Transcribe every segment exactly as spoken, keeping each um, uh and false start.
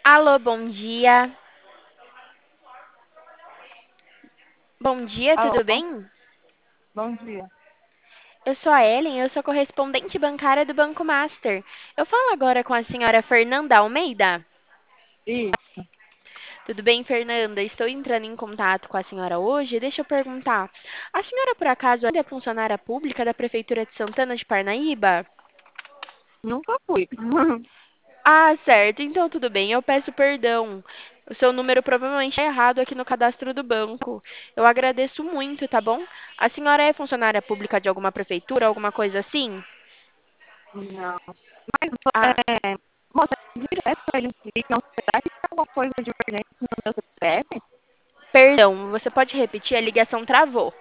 Alô, bom dia. Bom dia, Alô, tudo bem? bom dia. Eu sou a Ellen, eu sou correspondente bancária do Banco Master. Eu falo agora com a senhora Fernanda Almeida. Isso, Tudo bem, Fernanda? Estou entrando em contato com a senhora hoje. Deixa eu perguntar. A senhora, por acaso, ainda é funcionária pública da Prefeitura de Santana de Parnaíba? nunca fui. Ah, certo. Então, tudo bem. Eu peço perdão. O seu número provavelmente é errado aqui no cadastro do banco. Eu agradeço muito, tá bom? A senhora é funcionária pública de alguma prefeitura, alguma coisa assim? Não. Ah, É, moça, direto eles ligam. Será que tem alguma coisa de urgência no meu C P F? perdão, você pode repetir? A ligação travou.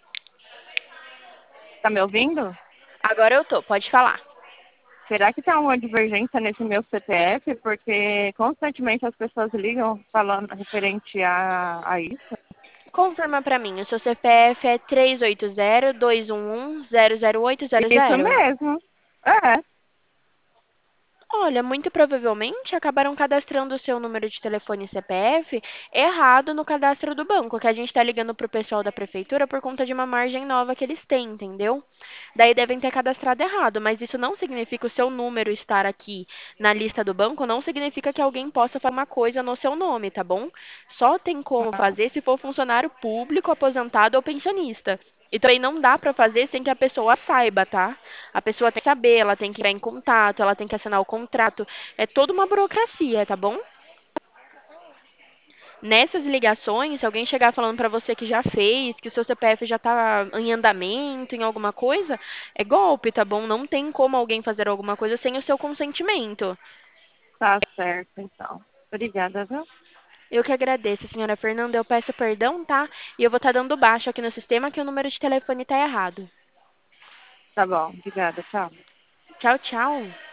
Tá me ouvindo? Agora eu tô, pode falar. Será que tem alguma divergência nesse meu C P F? Porque constantemente as pessoas ligam falando referente a, a isso. Confirma pra mim, o seu C P F é três oito zero, dois um um, zero zero oito zero Isso zero? mesmo. É, Olha, muito provavelmente acabaram cadastrando o seu número de telefone e C P F errado no cadastro do banco, que a gente está ligando para o pessoal da prefeitura por conta de uma margem nova que eles têm, entendeu? Daí devem ter cadastrado errado, mas isso não significa o seu número estar aqui na lista do banco, não significa que alguém possa fazer uma coisa no seu nome, tá bom? Só tem como fazer se for funcionário público, aposentado ou pensionista. E também não dá para fazer sem que a pessoa saiba, tá? A pessoa tem que saber, ela tem que entrar em contato, ela tem que assinar o contrato. É toda uma burocracia, tá bom? Nessas ligações, se alguém chegar falando pra você que já fez, que o seu C P F já tá em andamento, em alguma coisa, é golpe, tá bom? Não tem como alguém fazer alguma coisa sem o seu consentimento. tá certo, então. Obrigada, viu? Eu que agradeço, senhora Fernanda. Eu peço perdão, tá? E eu vou estar dando baixo aqui no sistema que o número de telefone tá errado. Tá bom, obrigada, tchau. Tchau, tchau.